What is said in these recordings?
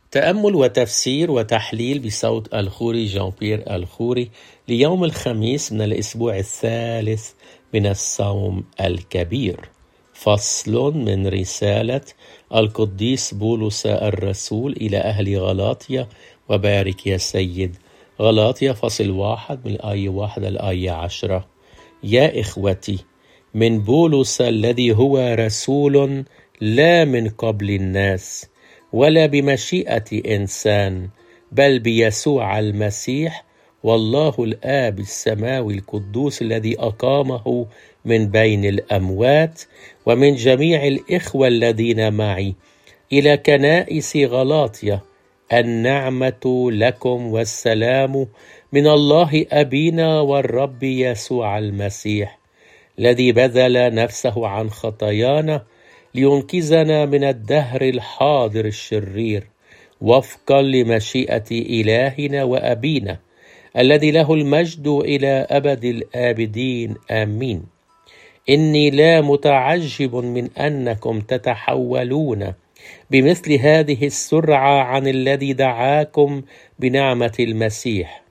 تأمل وتفسير وتحليل بصوت الخوري جان بيير الخوري ليوم الخميس من الأسبوع الثالث من الصوم الكبير. فصل من رسالة القديس بولس الرسول إلى أهل غلاطيا وبارك يا سيد. غلاطيا فصل 1 من الآية 1 للآية 10. يا إخوتي، من بولس الذي هو رسول لا من قبل الناس ولا بمشيئة إنسان، بل بيسوع المسيح والله الآب السماوي القدوس الذي أقامه من بين الأموات، ومن جميع الإخوة الذين معي إلى كنائس غلاطيا. النعمة لكم والسلام من الله أبينا والرب يسوع المسيح، الذي بذل نفسه عن خطايانا لينقذنا من الدهر الحاضر الشرير، وفقا لمشيئة إلهنا وأبينا الذي له المجد إلى أبد الآبدين، آمين. إني لا متعجب من أنكم تتحولون بمثل هذه السرعة عن الذي دعاكم بنعمة المسيح،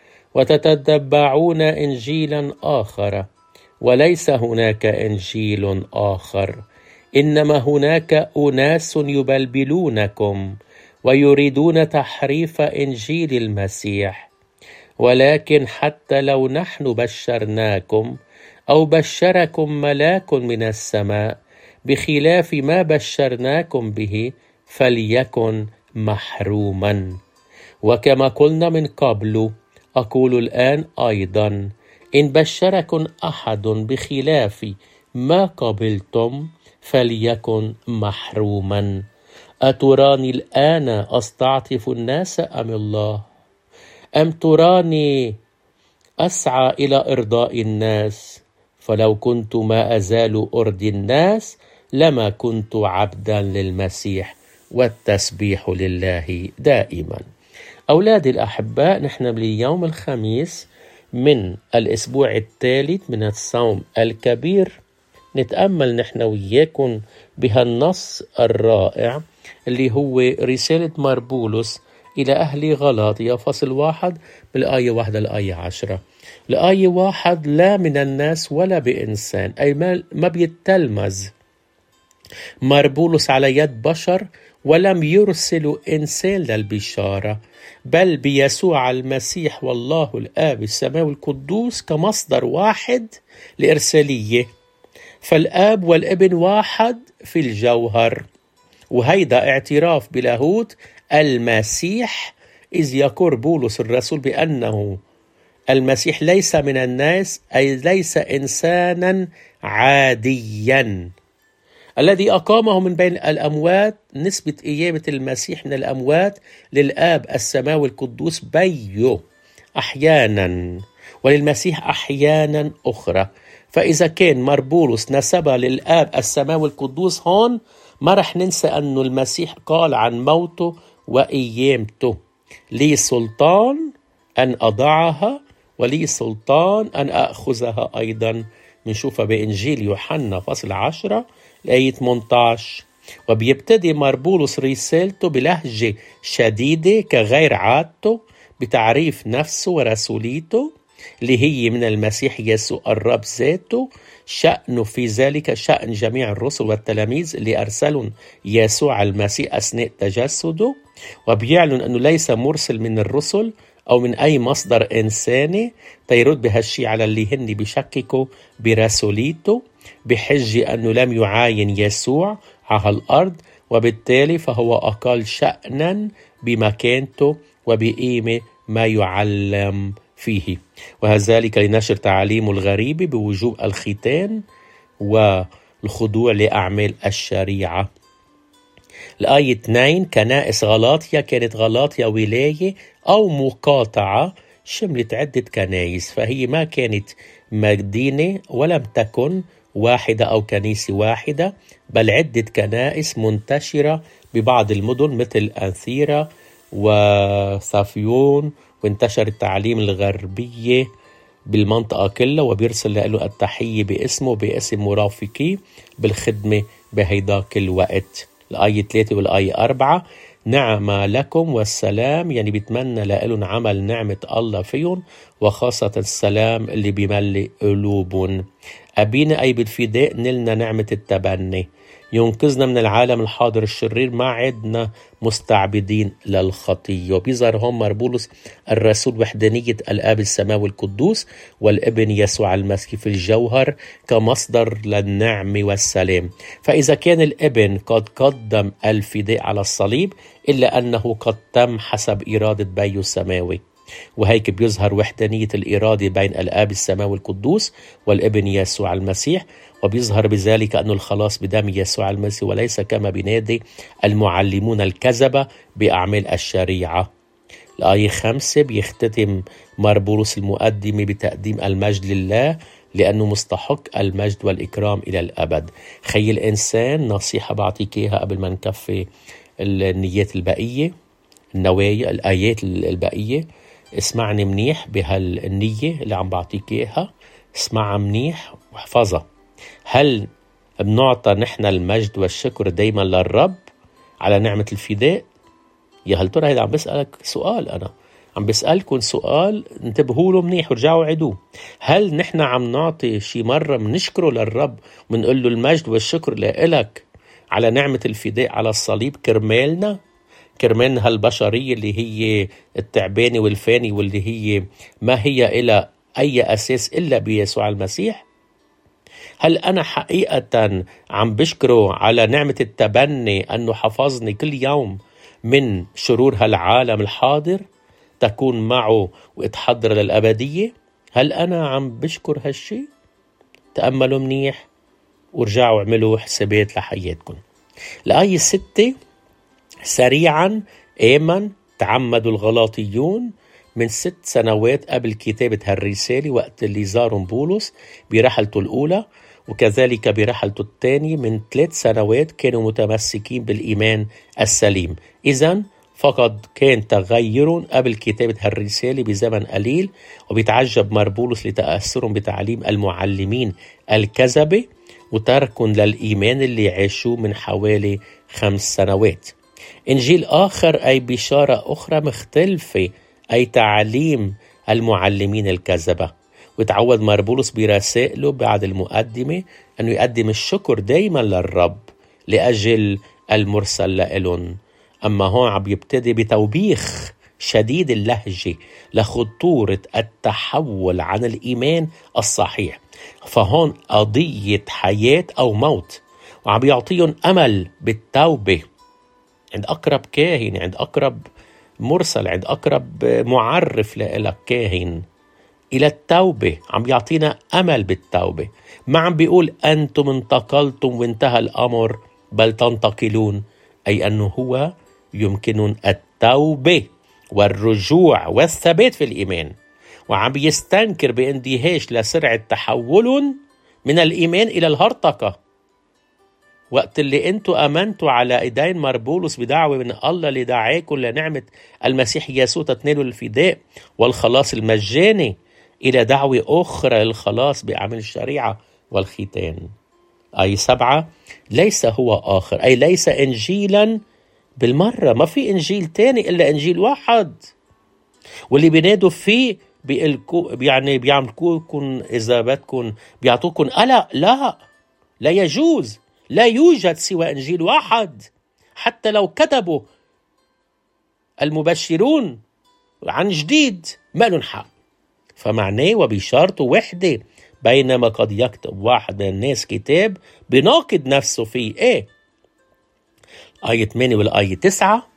وتتتبعون إنجيلا آخر، وليس هناك إنجيل آخر، إنما هناك أناس يبلبلونكم ويريدون تحريف إنجيل المسيح. ولكن حتى لو نحن بشرناكم أو بشركم ملاك من السماء بخلاف ما بشرناكم به، فليكن محروما. وكما قلنا من قبل أقول الآن أيضا، إن بشركم أحد بخلاف ما قبلتم فليكن محروما. أتراني الآن أستعطف الناس أم الله؟ أم تراني أسعى إلى إرضاء الناس؟ فلو كنت ما أزال أرضي الناس لما كنت عبدا للمسيح، والتسبيح لله دائما. أولادي الأحباء، نحن باليوم الخميس من الأسبوع الثالث من الصوم الكبير نتأمل نحن وياكم بهالنص الرائع اللي هو رسالة بولس إلى أهل غلاطيا فصل 1 بالآية 1 للآية 10. الآية 1: لا من الناس ولا بإنسان، أي ما بيتلمذ بولس على يد بشر، ولم يرسل إنسان للبشارة، بل بيسوع المسيح والله الآب السماوي القدوس كمصدر واحد لإرسالية. فالآب والابن واحد في الجوهر، وهيدا اعتراف بلاهوت المسيح، إذ يقر بولس الرسول بأنه المسيح ليس من الناس، أي ليس إنسانا عاديا الذي أقامه من بين الأموات. نسبة قيامة المسيح من الأموات للآب السماوي القدوس بيه أحيانا، وللمسيح أحيانا أخرى. فإذا كان بولس نسبها للآب السماوي القدوس هون، ما رح ننسى أنه المسيح قال عن موته وقيامته: لي سلطان أن أضعها ولي سلطان أن أخذها. أيضا منشوفها بإنجيل يوحنا فصل 10 الآية 18. وبيبتدي بولس رسالته بلهجة شديدة كغير عادته بتعريف نفسه ورسوليته اللي هي من المسيح يسوع الرب ذاته، شأنه في ذلك شأن جميع الرسل والتلاميذ اللي أرسلهم يسوع المسيح أثناء تجسده، وبيعلن أنه ليس مرسل من الرسل أو من أي مصدر إنساني، تيرد بهالشي على اللي هن بيشككوا برسوليته بحجة أنه لم يعاين يسوع على الأرض، وبالتالي فهو أقل شأنا بمكانته وبقيمة ما يعلم فيه، وذلك لنشر تعاليمه الغريبة بوجوب الختان والخضوع لأعمال الشريعة. الآية 2: كنائس غلاطيا. كانت غلاطيا ولاية أو مقاطعة شملت عدة كنائس، فهي ما كانت مدينة ولم تكن واحدة أو كنيسة واحدة، بل عدة كنائس منتشرة ببعض المدن مثل أنثيرا وصافيون، وانتشر التعليم الغربية بالمنطقة كلها، وبيرسل له التحية باسمه باسم مرافقيه بالخدمة بهيداك الوقت. الآية 3 والآية 4: نعمة لكم والسلام، يعني بيتمنى لهم عمل نعمة الله فيهم، وخاصة السلام اللي بيملي قلوبهم. أبينا أي بالفداء نلنا نعمة التبني، ينقذنا من العالم الحاضر الشرير، ما عدنا مستعبدين للخطية. وبيظهر هم بولس الرسول وحدانية الآب السماوي القدوس والابن يسوع المسيح في الجوهر كمصدر للنعم والسلام. فإذا كان الابن قد قدم الفداء على الصليب، إلا أنه قد تم حسب إرادة بيه السماوي، وهيك بيظهر وحدانية الإرادة بين الآب السماوي القدوس والابن يسوع المسيح، وبيظهر بذلك أن الخلاص بدم يسوع المسيح، وليس كما بينادي المعلمون الكذبة بأعمال الشريعة. الآية 5 بيختتم بولس المقدمة بتقديم المجد لله، لأنه مستحق المجد والإكرام إلى الأبد. خي الإنسان، نصيحة بعطيك إياها قبل ما نكفي النيات البقية، النوايا الآيات البقية. اسمعني منيح بهالنية اللي عم بعطيك إياها، اسمعها منيح واحفظها. هل بنعطى نحن المجد والشكر دايما للرب على نعمة الفداء؟ يا هل ترى هيدا عم بسألك سؤال، أنا عم بسألكم سؤال، انتبهوا له منيح ورجعوا عدوه. هل نحن عم نعطي شي مرة منشكره للرب ومنقول له المجد والشكر لإلك على نعمة الفداء على الصليب كرمالنا هالبشرية اللي هي التعبانة والفاني، واللي هي ما هي إلى أي أساس إلا بيسوع المسيح؟ هل أنا حقيقة عم بشكره على نعمة التبني أنه حفظني كل يوم من شرور هالعالم الحاضر تكون معه واتحضر للأبدية؟ هل أنا عم بشكر هالشي؟ تأملوا منيح ورجعوا اعملوا حسابات لحياتكم. الآية 6 سريعا آمن تعمدوا الغلاطيون من 6 سنوات قبل كتابة هالرسالة، وقت اللي زارهم بولس برحلته الأولى، وكذلك برحلته الثانية من 3 سنوات كانوا متمسكين بالإيمان السليم. إذن فقد كان تغير قبل كتابة هالرسالة بزمن قليل، وبيتعجب بولس لتأثرهم بتعليم المعلمين الكذبة وتركهم للإيمان اللي عاشوه من حوالي 5 سنوات. إنجيل آخر أي بشارة أخرى مختلفة أي تعليم المعلمين الكذبة. وتعود بولس برسائله بعد المقدمة أنه يقدم الشكر دايما للرب لأجل المرسل لإلهم. أما هون عم يبتدي بتوبيخ شديد اللهجة لخطورة التحول عن الإيمان الصحيح. فهون قضية حياة أو موت، وعم يعطيهم أمل بالتوبة عند أقرب كاهن، عند أقرب مرسل، عند أقرب معرف لك كاهن إلى التوبة. عم يعطينا أمل بالتوبة، ما عم بيقول أنتم انتقلتم وانتهى الأمر، بل تنتقلون، أي أنه هو يمكن التوبة والرجوع والثبات في الإيمان. وعم يستنكر باندهاش لسرعة تحول من الإيمان إلى الهرطقة. وقت اللي انتوا امنتوا على ايدين بولس بدعوة من الله اللي دعاكم لنعمة المسيح يسوع تتنالوا الفداء والخلاص المجاني، الى دعوة اخرى للخلاص باعمال الشريعة والختان. آية 7 ليس هو آخر، أي ليس إنجيلا بالمرة، ما في إنجيل تاني إلا إنجيل واحد، واللي بينادوا فيه يعني بيعملكم إذا بدكم بيعطوكم قلق. لا يجوز، لا يوجد سوى إنجيل واحد، حتى لو كتبوا المبشرون عن جديد ما لهم حق. فمعناه وبشارته وحدة، بينما قد يكتب واحد من الناس كتاب بناقض نفسه فيه. آية 8 والآية 9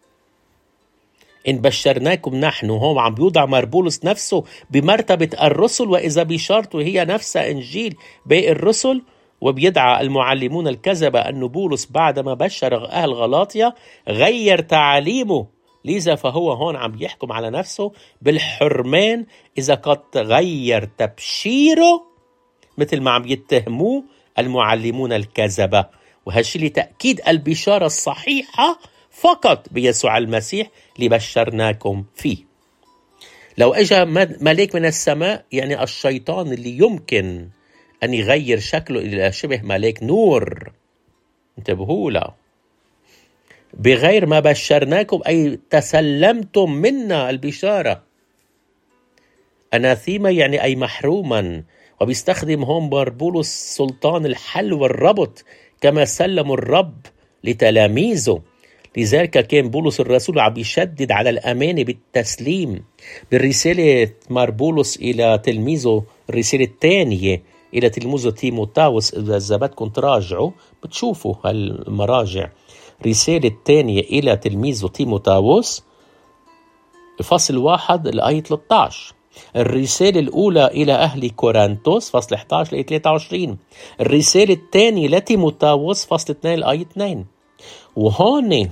إن بشرناكم نحن، هو عم بيوضع بولس نفسه بمرتبة الرسل، وإذا بشارته هي نفسها إنجيل باقي الرسل. وبيدعى المعلمون الكذبة أن بولس بعدما بشر أهل غلاطيا غير تعاليمه، لذا فهو هون عم يحكم على نفسه بالحرمان إذا قد غير تبشيره، مثل ما عم يتهموه المعلمون الكذبة. وهالشي لتأكيد البشارة الصحيحة فقط بيسوع المسيح اللي بشرناكم فيه. لو اجى ملاك من السماء، يعني الشيطان اللي يمكن أن يغير شكله إلى شبه ملاك نور، انتبهوا له، بغير ما بشرناكم أي تسلمتم منا البشارة. أناثيما يعني أي محروما، وبيستخدم هون بولس سلطان الحل والربط كما سلموا الرب لتلاميذه. لذلك كان بولس الرسول عم يشدد على الأمانة بالتسليم. بالرسالة بولس إلى تلميذه، الرسالة الثانية إلى تلميذه تيموثاوس، إذا بدكم تراجعوا بتشوفوا هالمراجع. رسالة الثانية إلى تلميذه تيموثاوس فصل 1 الآية 13. الرسالة الأولى إلى أهل كورنثوس فصل 11 الآية 23. الرسالة الثانية لتيموثاوس فصل 2 الآية 2. وهون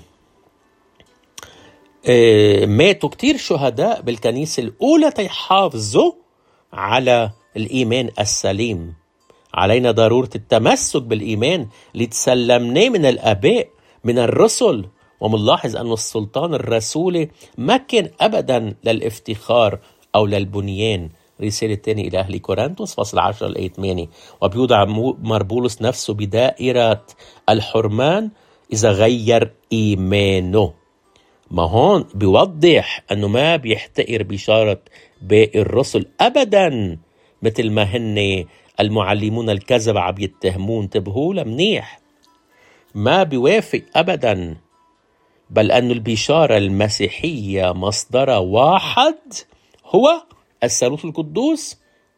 ماتوا كتير شهداء بالكنيسة الأولى تيحافظوا على الإيمان السليم. علينا ضرورة التمسك بالإيمان لتسلمناه من الآباء من الرسل. ومنلاحظ أن السلطان الرسولي ما كان أبدا للافتخار أو للبنيان. رسالة الثانية إلى أهل كورنثوس فصل 10 الآية 8. وبيوضع بولس نفسه بدائرة الحرمان إذا غير إيمانه. ما هون بيوضح أنه ما بيحتقر بشارة باقي الرسل أبدا، مثل ما هن المعلمون الكذب عم يتهمون. انتبهوا له منيح، ما بيوافق أبدا، بل أن البشارة المسيحية مصدرها واحد هو الثالوث القدوس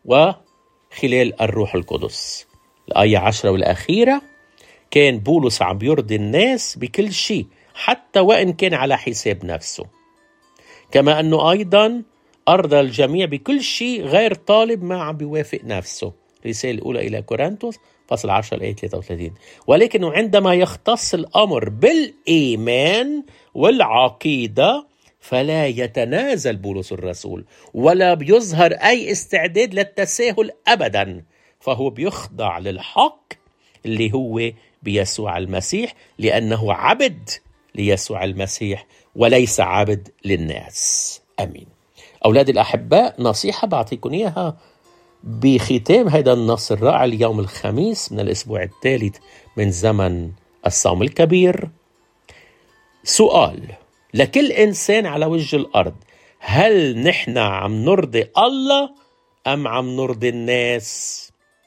وخلال الروح القدس. الآية 10 والأخيرة كان بولس عم يرضي الناس بكل شيء حتى وإن كان على حساب نفسه، كما أنه أيضا أرضى الجميع بكل شيء غير طالب ما عم بيوافق نفسه. رسالة الأولى إلى كورنثوس فصل 10 الآية 33. ولكنه عندما يختص الأمر بالإيمان والعقيدة فلا يتنازل بولس الرسول ولا بيظهر أي استعداد للتساهل أبدا، فهو بيخضع للحق اللي هو بيسوع المسيح، لأنه عبد ليسوع المسيح وليس عبد للناس. أمين. أولادي الأحباء، نصيحة بعطيكم إياها بختام هذا النص الرائع اليوم الخميس من الأسبوع الثالث من زمن الصوم الكبير. سؤال لكل إنسان على وجه الأرض: هل نحن عم نرضي الله أم عم نرضي الناس؟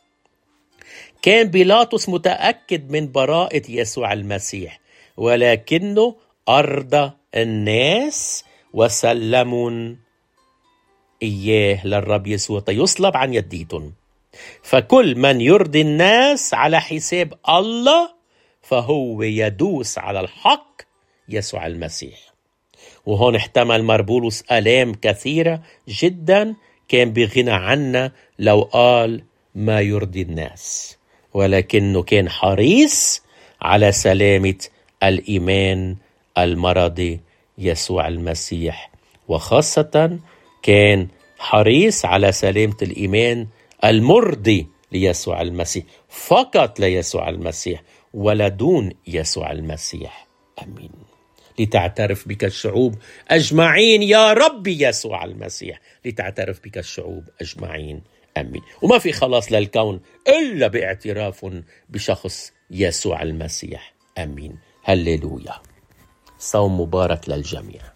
كان بيلاطس متأكد من براءة يسوع المسيح، ولكنه أرضى الناس وسلمون إياه للرب يسوع يصلب عن يديتهم. فكل من يرضي الناس على حساب الله فهو يدوس على الحق يسوع المسيح. وهون احتمل بولس آلام كثيرة جدا كان بغنى عنا لو قال ما يرضي الناس، ولكنه كان حريص على سلامة الإيمان المرضي يسوع المسيح، وخاصة كان حريص على سلامة الإيمان المرضي ليسوع المسيح، فقط ليسوع المسيح ولا دون يسوع المسيح. أمين. لتعترف بك الشعوب أجمعين يا رب يسوع المسيح، لتعترف بك الشعوب أجمعين. أمين. وما في خلاص للكون إلا باعتراف بشخص يسوع المسيح. أمين. هللويا. صوم مبارك للجميع.